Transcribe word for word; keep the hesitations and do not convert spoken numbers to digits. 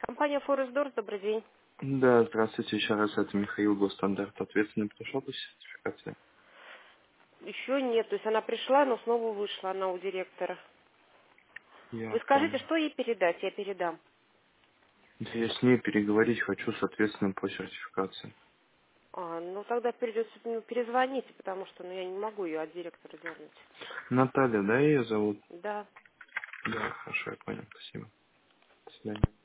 Компания Форестдорс, добрый день. Да, здравствуйте еще раз, это Михаил, Госстандарт, ответственный. Пришел по сертификации? Еще нет, то есть она пришла, но снова вышла, она у директора. Я Вы скажите, понял. что ей передать, я передам. Да я с ней переговорить хочу с ответственным по сертификации. А, ну тогда придется ну, перезвоните, потому что ну, я не могу ее от директора дернуть. Наталья, да, ее зовут? Да. Да, хорошо, я понял, спасибо. До свидания.